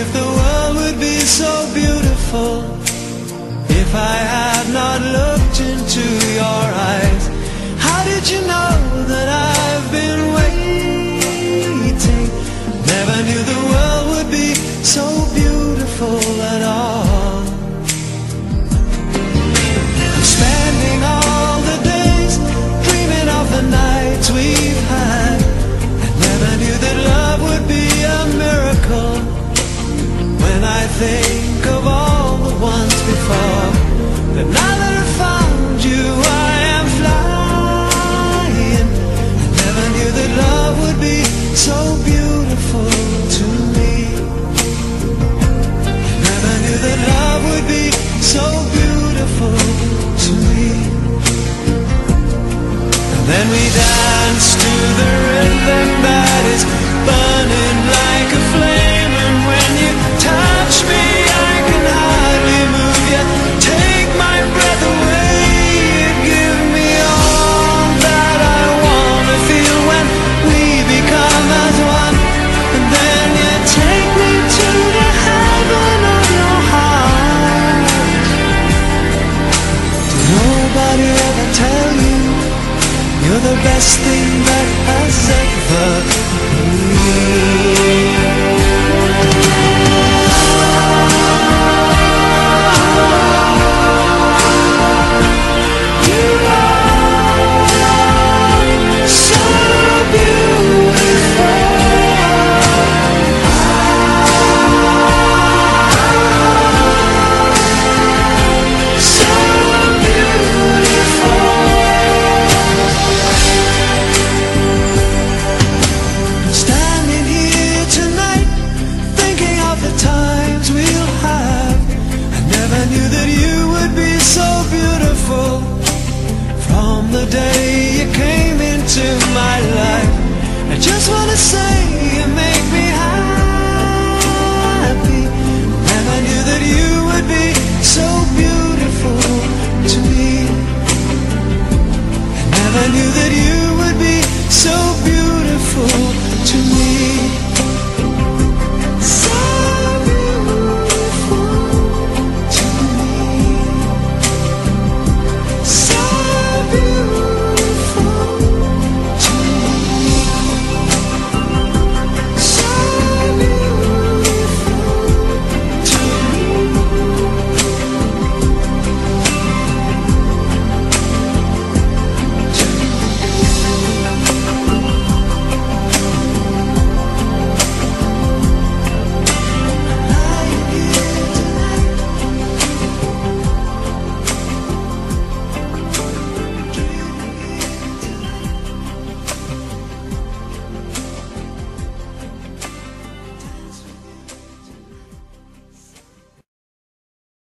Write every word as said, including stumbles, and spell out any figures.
if the world would be so beautiful if I had not looked into your eyes. How did you know that I've been waiting? Never knew the world would be so beautiful at all. I'm spending all the days dreaming of the nights we've had. I never knew that love would be a miracle. When I think of all the ones before, but now that I found you, I am flying. I never knew that love would be so beautiful to me. I never knew that love would be so beautiful to me. And then we danced to the rhythm that is burning like a flame. And when you touch me, I can hardly move yet. Take my breath away. You give me all that I want to feel when we become as one. And then you take me to the heaven of your heart. Did nobody ever tell you you're the best thing that has ever been? The day you came into my life, I just wanna say you make me happy. Never knew that you would be so beautiful to me. I never knew